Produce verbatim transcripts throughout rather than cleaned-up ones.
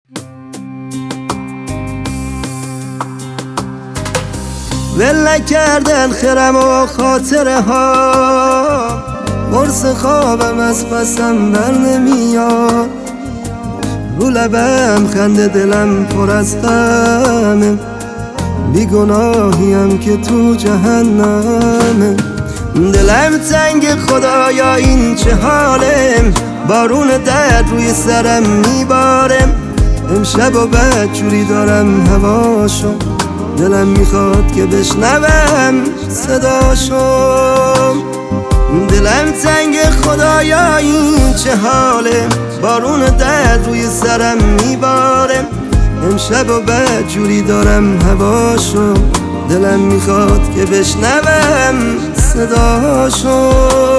ول نکردن خرم و خاطره ها، قرص خوابم از پسم بر نمیاد. رو لبم خنده دلم پر از غمه، بیگناهیم که تو جهنمه. دلم تنگ خدایا این چه حاله، بارون درد روی سرم میباره. امشب و بد جوری دارم هواشو، دلم میخواد که بشنوم صداشو. دلم تنگ خدایا این چه حاله، بارون درد روی سرم میباره. امشب و بد جوری دارم هواشو، دلم میخواد که بشنوم صداشو.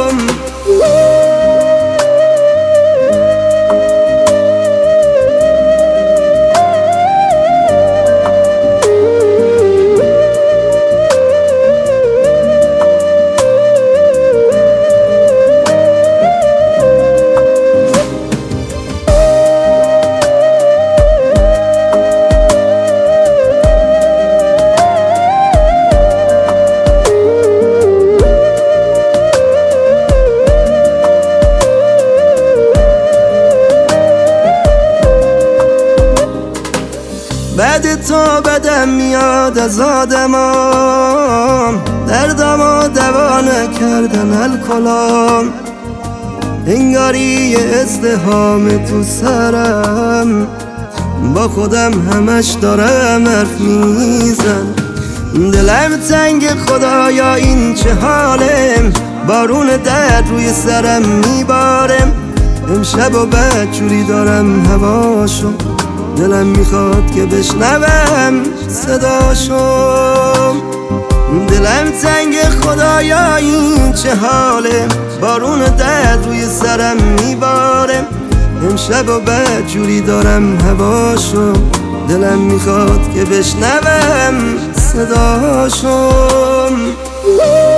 بعد تو بدم میاد از آدمام، دردمو دوا نکردن الکلام. انگاری ازدحام تو سرم، با خودم همش دارم حرف میزن. دلم تنگ خدایا این چه حاله، بارون درد روی سرم میباره. امشب و بد جوری دارم هواشو، دلم میخواد که بشنوم صداشو. دلم تنگ خدایا این چه حاله، بارون درد روی سرم میباره. امشب و بد جوری دارم هواشو، دلم میخواد که بشنوم صداشو.